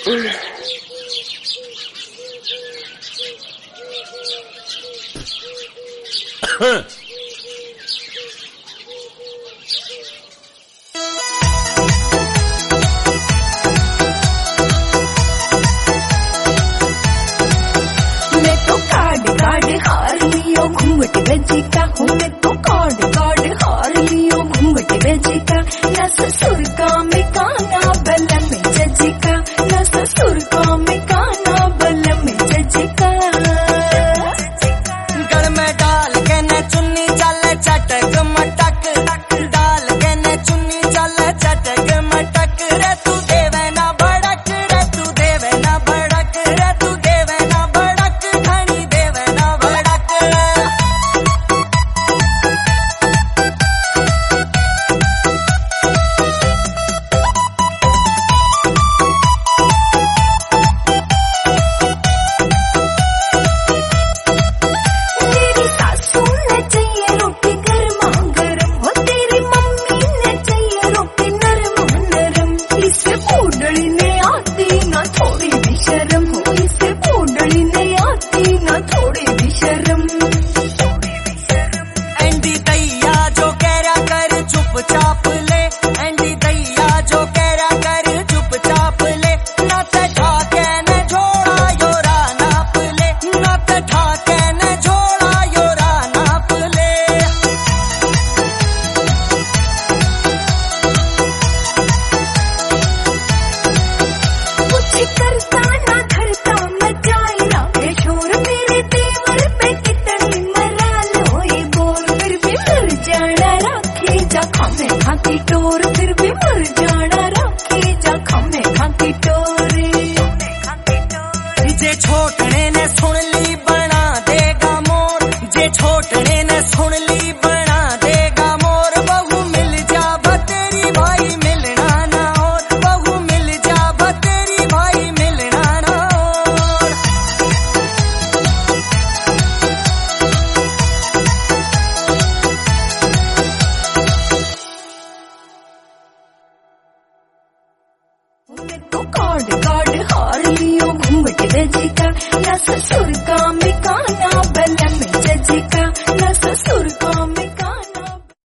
मैं तो कार्ड हार लियो घूंघट बेची का हूँ, मैं तो कार्ड हार लियो घूंघट बेची का। न ससुर का में काना बल में जजी का, न ससुर का में काना बल में जजी का। गल में डाल के न चुन्नी चल चटक मटक, डाल के न चुन्नी चल चटक मटक। रे तू देवे ना बड़क, रे तू देवे ना बड़क, रे तू देवे ना बड़क, घनी देवे ना बड़क। तेरी सासू ने चाहिए रोटी गर्मा गर्म, हो तेरी मम्मी ने चाहिए रोटी नरम नरम। इसे पूडली ने आती ना थोड़ी भी शर्म, हो इसे पूडली ने आती ना थोड़ी भी शर्म। एंडी दैया जो कहरा कर चुपचाप ले, एंडी दैया जो कहरा कर चुपचाप ले। न ते ठाके न झोड़ा योरा नाप ले, न ते ठाके न झोड़ा योरा नाप ले। कुछ करता ना धरता मचाए ना ये शोर, मेरे देवर पे कितनी मरा लो ये बोर। फिर भी मर जाना राखी जा खामे खाकी टोर, फिर भी मर जाना राखी जा खामे खाकी टोर। जे छोटने ने सुन ली बना देगा मोर, जे छोटने ने सुन ली बना देगा मोर। बहू मिल जा बतेरी भाई मिलना ना और, बहू मिल जा बतेरी भाई मिलना ना और। मैं तो कार्ड हार लियो घूंघट बेची का, न ससुर का में काना